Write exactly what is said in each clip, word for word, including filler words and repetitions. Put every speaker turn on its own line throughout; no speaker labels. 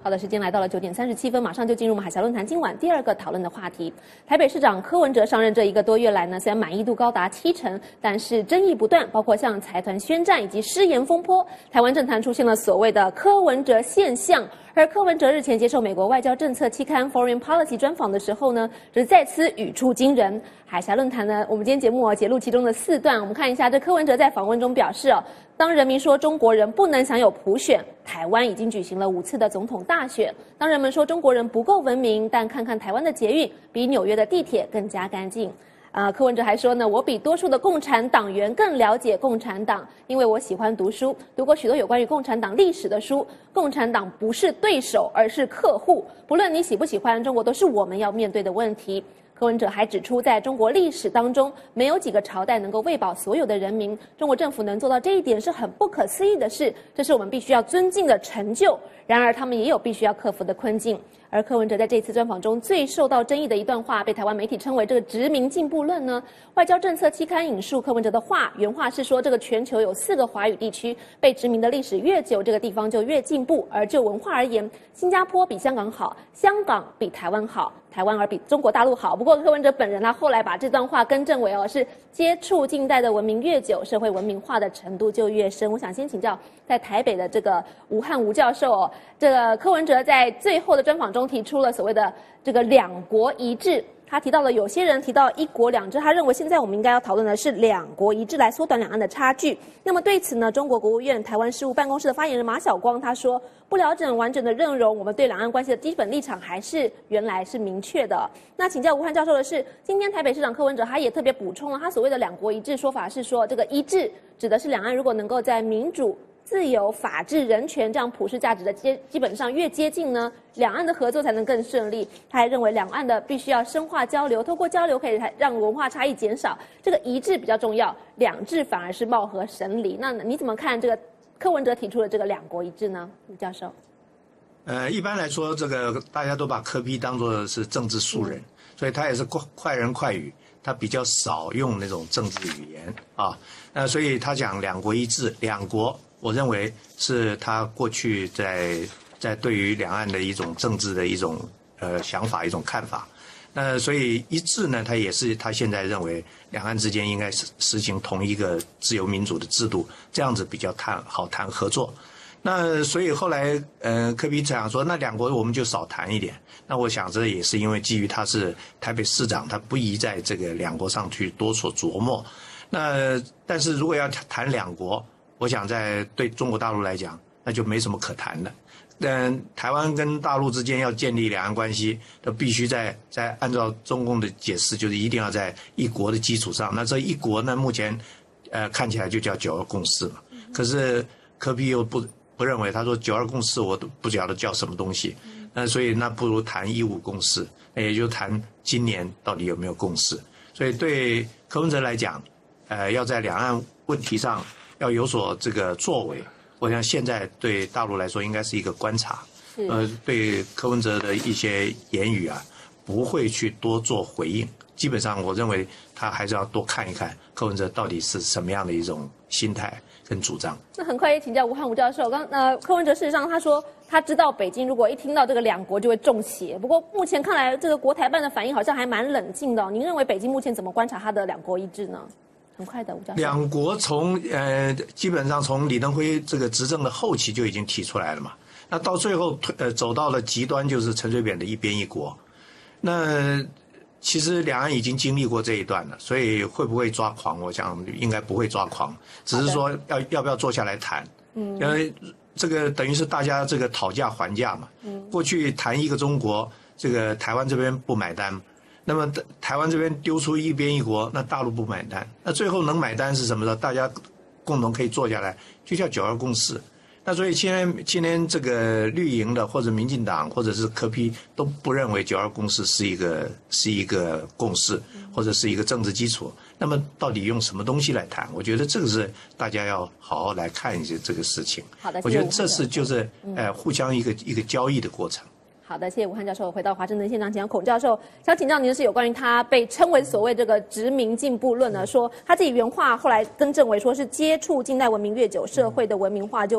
好的，时间来到了九点三十七分，马上就进入我们海峡论坛今晚第二个讨论的话题。台北市长柯文哲上任这一个多月来呢，虽然满意度高达七成，但是争议不断，包括像财团宣战以及失言风波，台湾政坛出现了所谓的柯文哲现象。而柯文哲日前接受美国外交政策期刊 Foreign Policy 专访的时候呢，是再次语出惊人。海峡论坛呢，我们今天节目哦截录其中的四段，我们看一下这柯文哲在访问中表示哦，当人民说中国人不能享有普选，台湾已经举行了五次的总统大选。当人们说中国人不够文明，但看看台湾的捷运比纽约的地铁更加干净。啊、呃，柯文哲还说呢，我比多数的共产党员更了解共产党，因为我喜欢读书，读过许多有关于共产党历史的书。共产党不是对手，而是客户。不论你喜不喜欢中国，都是我们要面对的问题。柯文哲还指出，在中国历史当中，没有几个朝代能够喂饱所有的人民。中国政府能做到这一点是很不可思议的事，这是我们必须要尊敬的成就。然而，他们也有必须要克服的困境。而柯文哲在这次专访中最受到争议的一段话，被台湾媒体称为这个殖民进步论呢。外交政策期刊引述柯文哲的话，原话是说，这个全球有四个华语地区，被殖民的历史越久，这个地方就越进步。而就文化而言，新加坡比香港好，香港比台湾好，台湾而比中国大陆好。不过柯文哲本人他后来把这段话更正为哦，是接触近代的文明越久，社会文明化的程度就越深。我想先请教在台北的这个吴汉吴教授哦，这个柯文哲在最后的专访中提出了所谓的这个两国一致。他提到了有些人提到一国两制，他认为现在我们应该要讨论的是两国一致来缩短两岸的差距。那么对此呢，中国国务院台湾事务办公室的发言人马晓光他说，不了解完整的内容，我们对两岸关系的基本立场还是原来是明确的。那请教吴汉教授的是，今天台北市长柯文哲他也特别补充了，他所谓的两国一致说法是说，这个一致指的是两岸如果能够在民主、自由、法治、人权这样普世价值的基基本上越接近呢，两岸的合作才能更顺利。他还认为两岸的必须要深化交流，透过交流可以让文化差异减少，这个一致比较重要，两制反而是貌合神离。那你怎么看这个柯文哲提出的这个两国一致呢？吴教授。
呃，一般来说，这个大家都把柯 P 当作是政治素人，嗯、所以他也是快快人快语，他比较少用那种政治语言啊。那所以他讲两国一致，两国。我认为是他过去在在对于两岸的一种政治的一种呃想法一种看法，那所以一致呢，他也是他现在认为两岸之间应该实实行同一个自由民主的制度，这样子比较谈好谈合作。那所以后来呃柯 P 讲说，那两国我们就少谈一点。那我想这也是因为基于他是台北市长，他不宜在这个两国上去多所琢磨。那但是如果要谈两国，我想在对中国大陆来讲，那就没什么可谈的。但台湾跟大陆之间要建立两岸关系，都必须在在按照中共的解释，就是一定要在一国的基础上。那这一国呢，目前呃看起来就叫九二共识嘛。可是柯 P 又不不认为，他说九二共识我都不晓得叫什么东西。那所以那不如谈一五共识，那也就谈今年到底有没有共识。所以对柯文哲来讲，呃，要在两岸问题上要有所这个作为，我想现在对大陆来说应该是一个观察，呃，对柯文哲的一些言语啊，不会去多做回应。基本上，我认为他还是要多看一看柯文哲到底是什么样的一种心态跟主张。
那很快也请教吴汉吴教授，刚呃柯文哲事实上他说他知道北京如果一听到这个两国就会中邪，不过目前看来这个国台办的反应好像还蛮冷静的、哦。您认为北京目前怎么观察他的两国一致呢？很快的，吴教授。
两国从呃基本上从李登辉这个执政的后期就已经提出来了嘛，那到最后呃走到了极端，就是陈水扁的一边一国。那其实两岸已经经历过这一段了，所以会不会抓狂？我想应该不会抓狂，只是说要要不要坐下来谈。嗯，因为这个等于是大家这个讨价还价嘛。嗯，过去谈一个中国，这个台湾这边不买单。那么台湾这边丢出一边一国，那大陆不买单，那最后能买单是什么呢？大家共同可以坐下来，就叫九二共识。那所以今天今天这个绿营的或者民进党或者是柯 P 都不认为九二共识是一个是一个共识或者是一个政治基础。那么到底用什么东西来谈？我觉得这个是大家要好好来看一些这个事情。
好的，
我觉得这是就是呃互相一个一个交易的过程。
好的，谢谢吴汉教授。回到华盛顿现场，请教孔教授，想请教您的是有关于他被称为所谓这个殖民进步论呢，说他自己原话后来更正为说是接触近代文明越久，社会的文明化就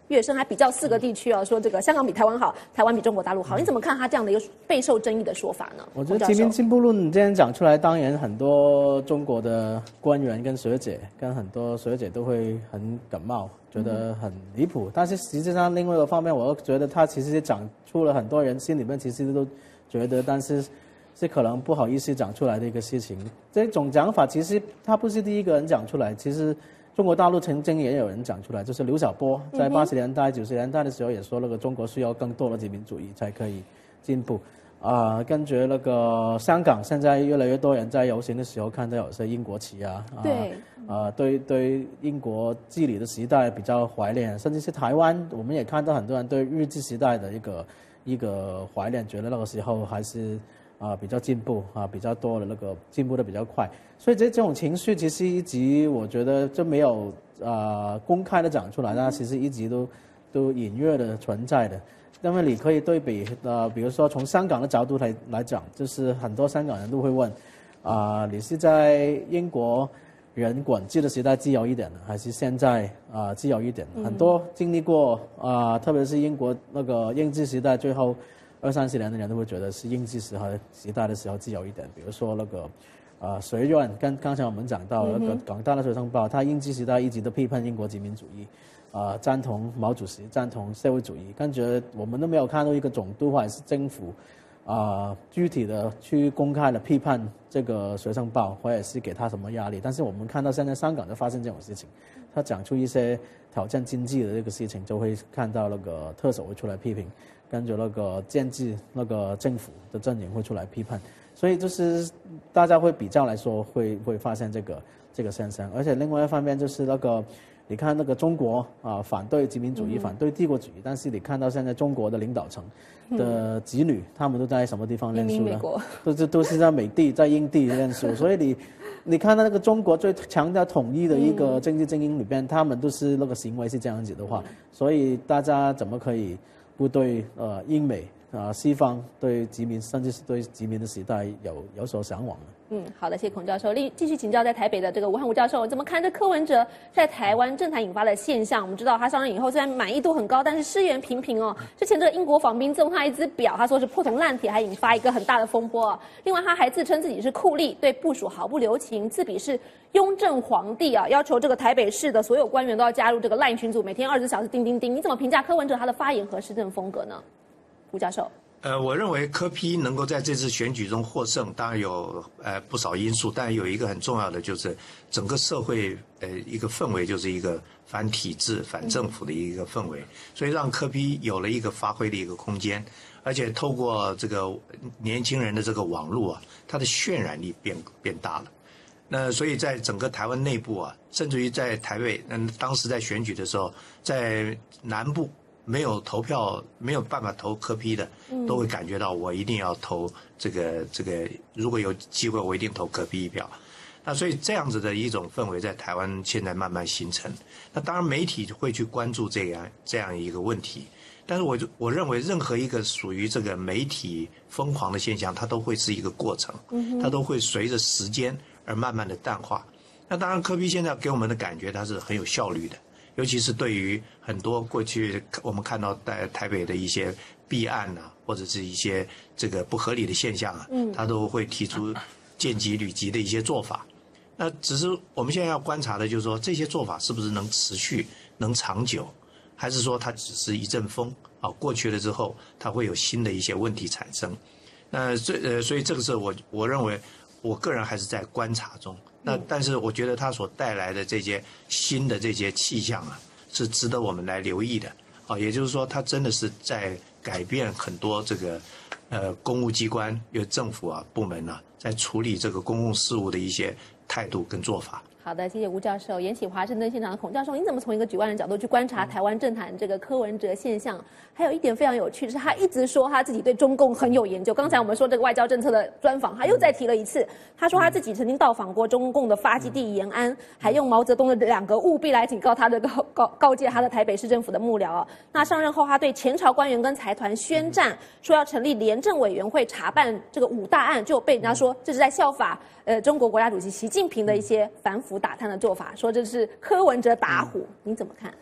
跃升，还比较四个地区啊，说这个香港比台湾好，台湾比中国大陆好。你怎么看他这样的一个备受争议的说法呢？
我觉得殖民进步论今天讲出来，当然很多中国的官员跟学者跟很多学者都会很感冒，觉得很离谱。但是实际上另外一个方面，我觉得他其实讲出了很多人心里面其实都觉得，但是是可能不好意思讲出来的一个事情。这种讲法其实他不是第一个人讲出来，其实中国大陆曾经也有人讲出来，就是刘晓波在八十年代、九十年代的时候也说，那个中国需要更多的殖民主义才可以进步。啊、呃，跟着那个香港，现在越来越多人在游行的时候看到有些英国旗啊，
对，
啊、呃，对对英国治理的时代比较怀念，甚至是台湾，我们也看到很多人对日治时代的一个一个怀念，觉得那个时候还是啊、呃、比较进步啊、呃、比较多的那个进步的比较快，所以这这种情绪其实一直我觉得就没有啊、呃、公开的讲出来，但其实一直都都隐约的存在的。因为你可以对比呃，比如说从香港的角度来来讲，就是很多香港人都会问，啊、呃，你是在英国人管制的时代自由一点，还是现在啊、呃、自由一点？嗯、很多经历过啊、呃，特别是英国那个英治时代最后二三十年的人都会觉得是英治时代时代的时候自由一点。比如说那个啊、呃、学院，跟刚才我们讲到那个港大的学生报，他英治时代一直都批判英国殖民主义。啊、呃，赞同毛主席，赞同社会主义，感觉我们都没有看到一个总督或者是政府，啊、呃，具体的去公开的批判这个学生报，或者是给他什么压力。但是我们看到现在香港就发生这种事情，他讲出一些挑战经济的这个事情，就会看到那个特首会出来批评，跟着那个建制那个政府的阵营会出来批判，所以就是大家会比较来说会会发现这个这个现象，而且另外一方面就是那个。你看那个中国啊，反对殖民主义，反对帝国主义，但是你看到现在中国的领导层的子女，他们都在什么地方念书呢？都是都是在美帝、在英帝念书，所以你你看到那个中国最强调统一的一个政治精英里边，他们都是那个行为是这样子的话，所以大家怎么可以不对呃英美啊、呃、西方对殖民甚至是对殖民的时代有有所向往呢？
嗯，好的，谢谢孔教授。另继续请教在台北的这个吴汉吴教授，怎么看这柯文哲在台湾政坛引发的现象？我们知道他上任以后虽然满意度很高，但是失言频频哦。之前这个英国访宾赠他一只表，他说是破铜烂铁，还引发一个很大的风波、哦。另外他还自称自己是酷吏，对部属毫不留情，自比是雍正皇帝啊，要求这个台北市的所有官员都要加入这个LINE群组，每天二十四小时叮叮叮。你怎么评价柯文哲他的发言和施政风格呢？吴教授。
呃，我认为柯 P 能够在这次选举中获胜，当然有呃不少因素，但有一个很重要的就是整个社会呃一个氛围，就是一个反体制、反政府的一个氛围，所以让柯 P 有了一个发挥的一个空间，而且透过这个年轻人的这个网络啊，它的渲染力变变大了。那所以在整个台湾内部啊，甚至于在台北，嗯，当时在选举的时候，在南部。没有投票没有办法投柯 P 的，都会感觉到我一定要投这个这个，如果有机会我一定投柯 P 一票。那所以这样子的一种氛围在台湾现在慢慢形成。那当然媒体会去关注这样这样一个问题，但是我我认为任何一个属于这个媒体疯狂的现象，它都会是一个过程，它都会随着时间而慢慢的淡化。那当然柯 P 现在给我们的感觉它是很有效率的。尤其是对于很多过去我们看到在台北的一些弊案啊，或者是一些这个不合理的现象啊，他都会提出见机履机的一些做法。那只是我们现在要观察的就是说，这些做法是不是能持续、能长久，还是说它只是一阵风啊？过去了之后，它会有新的一些问题产生。那这呃，所以这个是我我认为，我个人还是在观察中。那但是我觉得它所带来的这些新的这些气象啊，是值得我们来留意的啊。也就是说，它真的是在改变很多这个呃公务机关、有政府啊部门啊，在处理这个公共事务的一些态度跟做法。
好的，谢谢吴教授。延启华盛顿现场的孔教授，你怎么从一个局外人角度去观察台湾政坛这个柯文哲现象？还有一点非常有趣的是，他一直说他自己对中共很有研究。刚才我们说这个外交政策的专访，他又再提了一次，他说他自己曾经到访过中共的发基地延安，还用毛泽东的两个务必来警告他的告告告诫他的台北市政府的幕僚哦。那上任后，他对前朝官员跟财团宣战，说要成立廉政委员会查办这个五大案，就被人家说这是在效法呃中国国家主席习近平的一些反腐打贪的做法，说这是柯文哲打虎，你怎么看？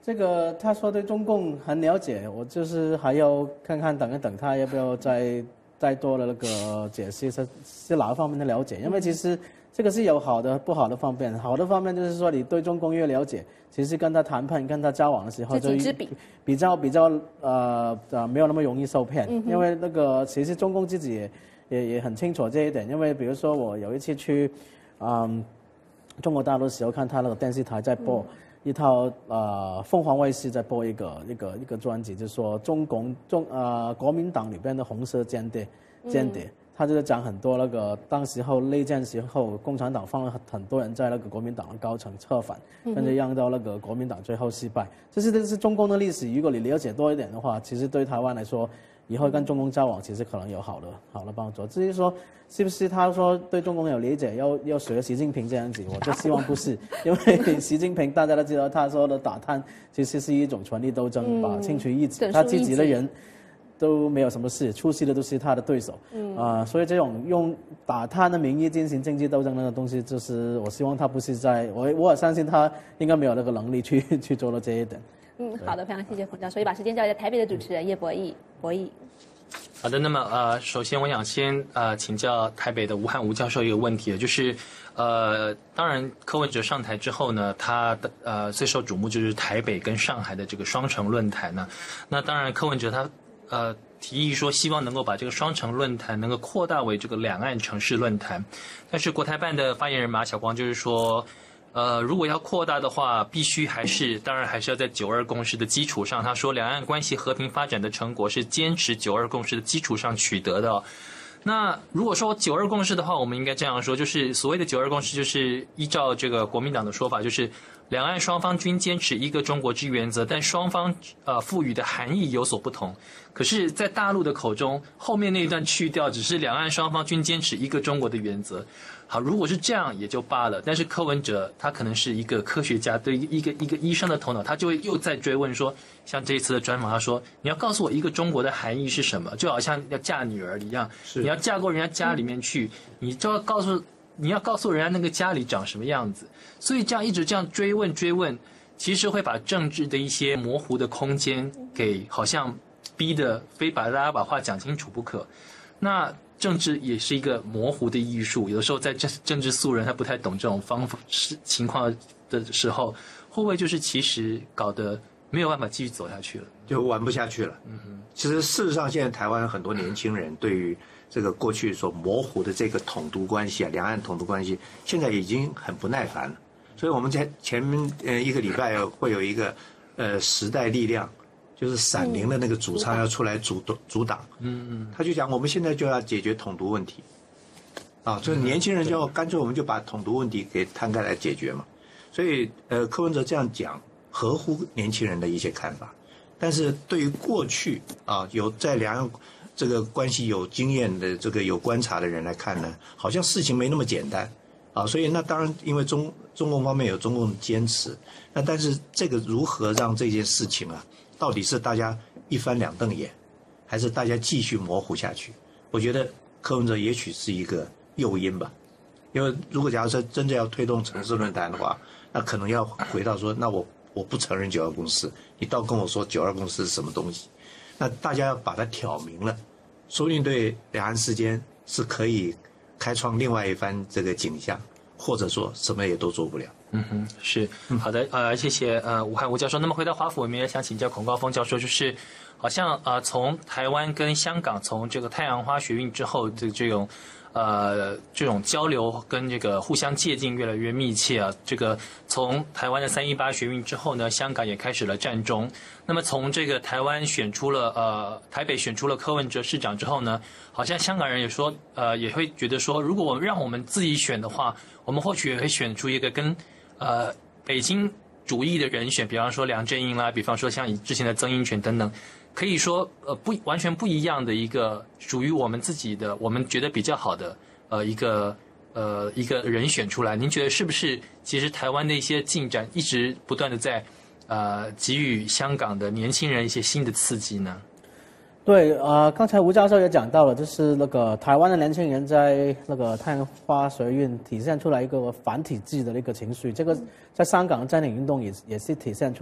这个他说对中共很了解，我就是还要看看等一等他要不要再再多的那个解析是是哪一方面的了解，因为其实这个是有好的不好的方面，好的方面就是说你对中共越了解，其实跟他谈判跟他交往的时候就比较比较呃呃没有那么容易受骗，嗯、因为那个其实中共自己也也也很清楚这一点，因为比如说我有一次去嗯中国大陆的时候看他那个电视台在播。嗯一套呃凤凰卫视在播一个一个一个专辑，就是说中共中呃国民党里边的红色间谍间谍，他就是讲很多那个当时候内战时候共产党放了很多人在那个国民党的高层策反，跟着让到那个国民党最后失败。这是这是中共的历史，如果你了解多一点的话，其实对台湾来说，以后跟中共交往其实可能有好的好的帮助。至于说是不是他说对中共有理解，要要学习近平这样子，我就希望不是，因为习近平大家都知道，他说的打贪其实是一种权力斗争，把清除异己，他自己的人都没有什么事，出事的都是他的对手。嗯啊、呃，所以这种用打贪的名义进行经济斗争那个东西，就是我希望他不是在我我也相信他应该没有那个能力去去做到这一点。
嗯，好的，非常谢谢冯教授，也把时间交给台北的主持人叶博弈，博弈。
好的，那么呃，首先我想先呃请教台北的吴汉吴教授一个问题，就是呃，当然柯文哲上台之后呢，他的呃最受瞩目就是台北跟上海的这个双城论坛呢。那当然柯文哲他呃提议说，希望能够把这个双城论坛能够扩大为这个两岸城市论坛，但是国台办的发言人马晓光就是说。呃，如果要扩大的话，必须还是当然还是要在九二共识的基础上。他说，两岸关系和平发展的成果是坚持九二共识的基础上取得的、哦。那如果说九二共识的话，我们应该这样说，就是所谓的九二共识，就是依照这个国民党的说法，就是两岸双方均坚持一个中国之原则，但双方呃赋予的含义有所不同。可是，在大陆的口中，后面那一段去掉，只是两岸双方均坚持一个中国的原则。好，如果是这样也就罢了，但是柯文哲他可能是一个科学家，对一个一个医生的头脑，他就会又在追问说，像这一次的专访，他说你要告诉我一个中国的含义是什么，就好像要嫁女儿一样，你要嫁过人家家里面去，你就要告诉你要告诉人家那个家里长什么样子，所以这样一直这样追问追问，其实会把政治的一些模糊的空间给好像逼得非把大家把话讲清楚不可。那政治也是一个模糊的艺术，有的时候在政政治素人他不太懂这种方法情况的时候，会不会就是其实搞得没有办法继续走下去了，
就玩不下去了？嗯哼。其实事实上，现在台湾很多年轻人对于这个过去所模糊的这个统独关系啊，两岸统独关系，现在已经很不耐烦了。所以我们在前面呃一个礼拜会有一个呃时代力量。就是闪灵的那个主唱要出来阻阻挡，嗯嗯，他就讲我们现在就要解决统独问题，啊，就是年轻人就要干脆我们就把统独问题给摊开来解决嘛。所以呃，柯文哲这样讲合乎年轻人的一些看法，但是对于过去啊有在两岸这个关系有经验的这个有观察的人来看呢，好像事情没那么简单啊。所以那当然因为中中共方面有中共的坚持，那但是这个如何让这件事情啊？到底是大家一翻两瞪眼，还是大家继续模糊下去？我觉得柯文哲也许是一个诱因吧。因为如果假如说真正要推动城市论坛的话，那可能要回到说，那我我不承认九二共识，你倒跟我说九二共识是什么东西？那大家要把它挑明了，说不定对两岸之间是可以开创另外一番这个景象，或者说什么也都做不了。
嗯哼，是好的，呃，谢谢呃吴汉吴教授。那么回到华府，我们也想请教孔高峰教授，就是好像呃从台湾跟香港从这个太阳花学运之后的这种呃这种交流跟这个互相借鉴越来越密切啊。这个从台湾的三一八学运之后呢，香港也开始了战中。那么从这个台湾选出了呃台北选出了柯文哲市长之后呢，好像香港人也说呃也会觉得说，如果我们让我们自己选的话，我们或许也会选出一个跟呃，北京主义的人选，比方说梁振英啦，比方说像之前的曾荫权等等，可以说呃不完全不一样的一个属于我们自己的，我们觉得比较好的呃一个呃一个人选出来。您觉得是不是？其实台湾的一些进展一直不断的在呃给予香港的年轻人一些新的刺激呢？
对，呃，刚才吴教授也讲到了，就是那个台湾的年轻人在那个太阳花学运体现出来一个反体制的那个情绪，这个在香港的占领运动也也是体现出来。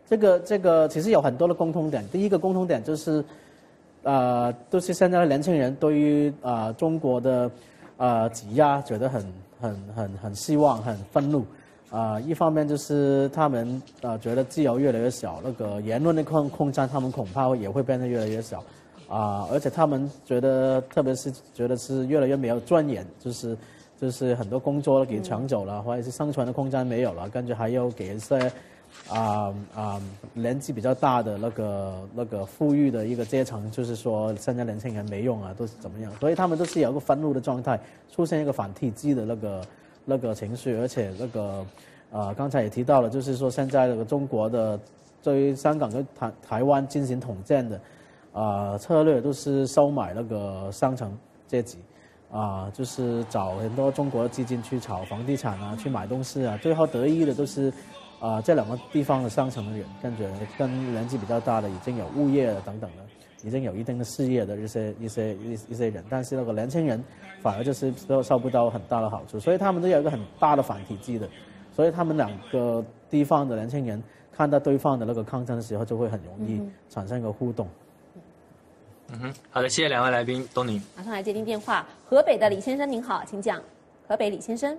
这个这个其实有很多的共通点。第一个共通点就是，呃，都是现在的年轻人对于啊、呃、中国的呃挤压觉得很很很很希望、很愤怒。啊、呃，一方面就是他们呃觉得自由越来越小，那个言论的空空间，他们恐怕也会变得越来越小。啊、呃，而且他们觉得，特别是觉得是越来越没有尊严，就是就是很多工作都给抢走了，嗯、或者是生存的空间没有了，跟着还有给一些啊啊、呃呃、年纪比较大的那个那个富裕的一个阶层，就是说现在年轻人没用啊，都是怎么样？所以他们都是有一个愤怒的状态，出现一个反体制的那个那个情绪，而且那个呃刚才也提到了，就是说现在这个中国的对于香港跟台台湾进行统战的。啊、呃，策略都是收买那个上层阶级，啊、呃，就是找很多中国基金去炒房地产啊，去买东西啊，最后得益的都是啊、呃、这两个地方的上层的人，跟着跟年纪比较大的，已经有物业等等的，已经有一定的事业的一些一些一一些人，但是那个年轻人反而就是受受不到很大的好处，所以他们都有一个很大的反体制的，所以他们两个地方的年轻人看到对方的那个抗争的时候，就会很容易产生一个互动。
嗯哼，好的，谢谢两位来宾，东宁。
马上来接听电话，河北的李先生您好，请讲。河北李先生。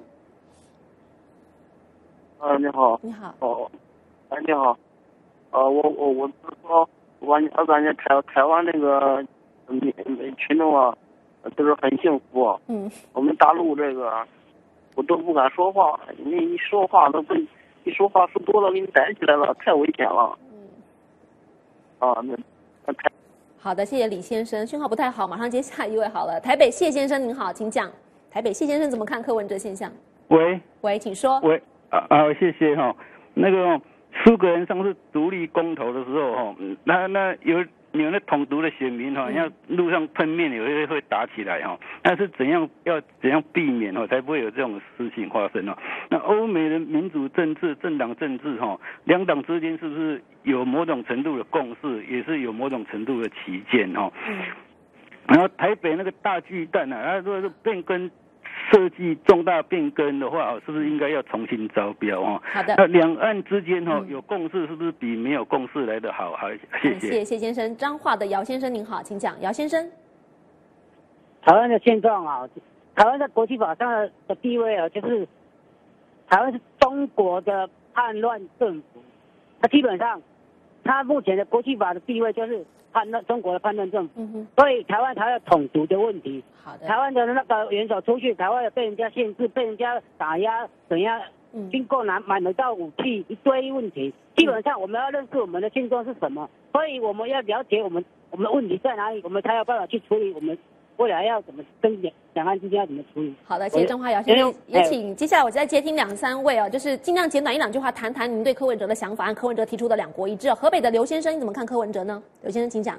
啊，你好。
你好。
哦，哎，你好。呃，我我我是说，我我感觉台台湾那个民群众啊，都是很幸福。
嗯。
我们大陆这个，我都不敢说话，你一说话都被一说话说多了给你逮起来了，太危险了。嗯。啊，那那太。
好的，谢谢李先生，讯号不太好，马上接下一位好了。台北谢先生您好，请讲。台北谢先生怎么看柯文哲现象？
喂
喂，请说。
喂啊啊，谢谢哈。那个苏格兰上次独立公投的时候哈，那那有有那统独的选民哈，要路上碰面有些会打起来哈，那是怎样要怎样避免哈，才不会有这种事情发生呢？那欧美的民主政治、政党政治哈，两党之间是不是有某种程度的共识，也是有某种程度的歧见哈？嗯。然后台北那个大巨蛋啊，他说是变更设计重大变更的话，是不是应该要重新招标啊？
好的。
那两岸之间哈有共识，是不是比没有共识来得好？好，谢谢。
谢谢谢先生。彰化的姚先生您好，请讲。姚先生。
台湾的现状啊，台湾在国际法上的地位啊，就是台湾是中国的叛乱政府，它基本上，它目前的国际法的地位就是叛乱中国的叛乱政府，嗯、所以台湾才有统独的问题。
好的。
台湾的那个元首出去，台湾被人家限制，被人家打压，怎样？嗯、经过拿买得到武器，一堆问题。基本上我们要认识我们的现状是什么，所以我们要了解我们我们的问题在哪里，我们才有办法去处理我们未来要怎么跟两两岸之间要怎么处理。
好的，谢谢彰化姚先生。也请接下来我再接听两三位哦，就是尽量简短一两句话谈谈您对柯文哲的想法，按柯文哲提出的两国一致。河北的刘先生，你怎么看柯文哲呢？刘先生，请讲。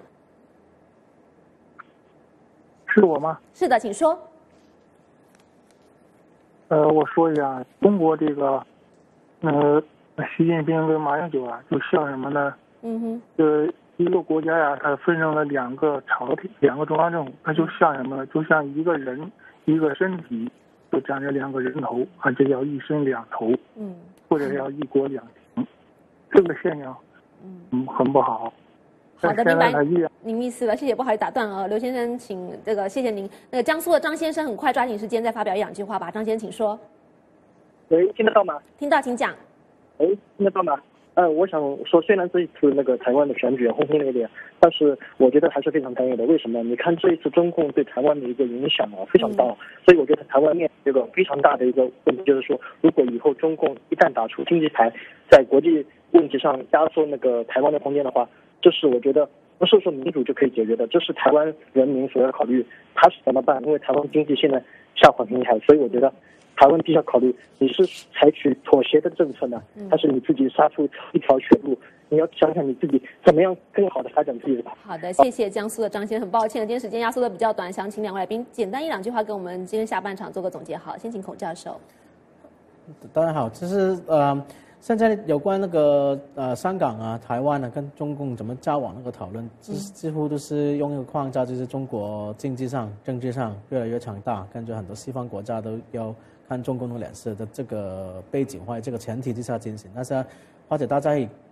是我吗？
是的，请说。
呃，我说一下，中国这个，呃，习近平跟马英九啊，就像什么呢？
嗯哼。
呃，一个国家呀，它分成了两个朝廷，两个中央政府，它就像什么呢？就像一个人，一个身体，就长着两个人头，啊，这叫一身两头。嗯。或者叫一国两情，这个现象，嗯，很不好。
好的，明白您意思了，谢谢，不好意思打断啊，刘先生，请这个谢谢您。那个江苏的张先生，很快抓紧时间再发表一两句话吧，张先生请说。
喂，听得到吗？
听到，请讲。
哎，听得到吗？呃，我想说，虽然这一次那个台湾的选举轰轰烈烈，但是我觉得还是非常担忧的。为什么？你看这一次中共对台湾的一个影响啊非常大，嗯、所以我觉得台湾面这个非常大的一个问题，就是说，如果以后中共一旦打出经济牌，在国际问题上压缩那个台湾的空间的话，这是我觉得不是说民主就可以解决的，这是台湾人民所要考虑他是怎么办，因为台湾经济现在下滑很厉害，所以我觉得。台湾必须要考虑，你是采取妥协的政策呢，还是你自己杀出一条血路？你要想想你自己怎么样更好的发展自己的。
好的，谢谢江苏的张先生，很抱歉了，今天时间压缩的比较短，想请两位来宾简单一两句话跟我们今天下半场做个总结。好，先请孔教授。
当然好，就是呃，现在有关那个呃香港啊、台湾啊跟中共怎么交往那个讨论，几几乎都是用一个框架，就是中国经济上、政治上越来越强大，跟着很多西方国家都要。看中共的脸色的这个背景或者这个前提之下进行，但是或者大家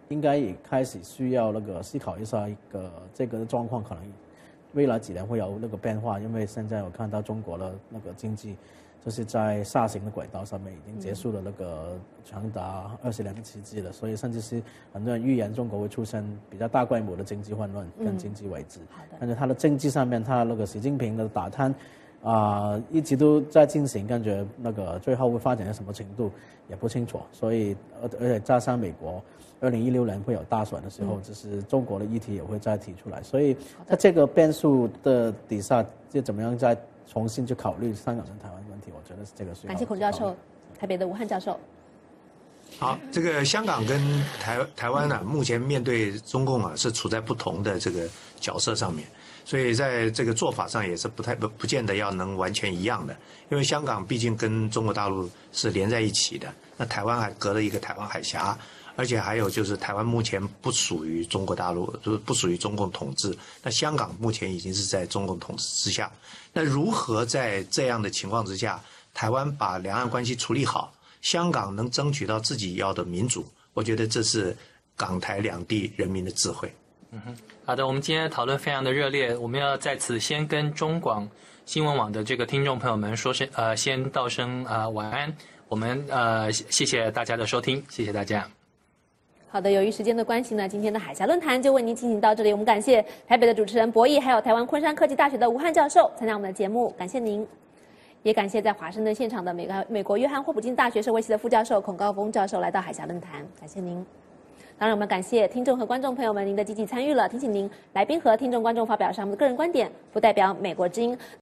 应该也开始需要那个思考一下一个这个状况，可能未来几年会有那个变化，因为现在我看到中国的那个经济就是在下行的轨道上面已经结束了那个长达二十年的奇迹了，所以甚至是很多人预言中国会出现比较大规模的经济混乱跟经济危机。好的，但是他的政治上面，他那个习近平的打贪。啊、呃，一直都在进行，感觉那个最后会发展到什么程度也不清楚，所以而而且加上美国二零一六年会有大选的时候，就、嗯、是中国的议题也会再提出来，所以在这个变数的底下，就怎么样再重新去考虑香港跟台湾问题，我觉得是这个需要。
感谢孔教授，台北的吴汉教授。
好，这个香港跟台台湾呢、啊，目前面对中共啊，是处在不同的这个角色上面。所以在这个做法上也是不太不不见得要能完全一样的，因为香港毕竟跟中国大陆是连在一起的，那台湾还隔了一个台湾海峡，而且还有就是台湾目前不属于中国大陆，就是不属于中共统治，那香港目前已经是在中共统治之下，那如何在这样的情况之下，台湾把两岸关系处理好，香港能争取到自己要的民主，我觉得这是港台两地人民的智慧。
嗯哼，好的，我们今天的讨论非常的热烈，我们要在此先跟中广新闻网的这个听众朋友们说声呃，先道声呃晚安，我们呃谢谢大家的收听，谢谢大家。
好的，由于时间的关系呢，今天的海峡论坛就为您进行到这里。我们感谢台北的主持人博弈，还有台湾昆山科技大学的吴汉教授参加我们的节目，感谢您。也感谢在华盛顿现场的美国美国约翰霍普金大学社会系的副教授孔高峰教授来到海峡论坛，感谢您。当然，我们感谢听众和观众朋友们您的积极参与了。提醒您，来宾和听众观众发表上的个人观点，不代表美国之音。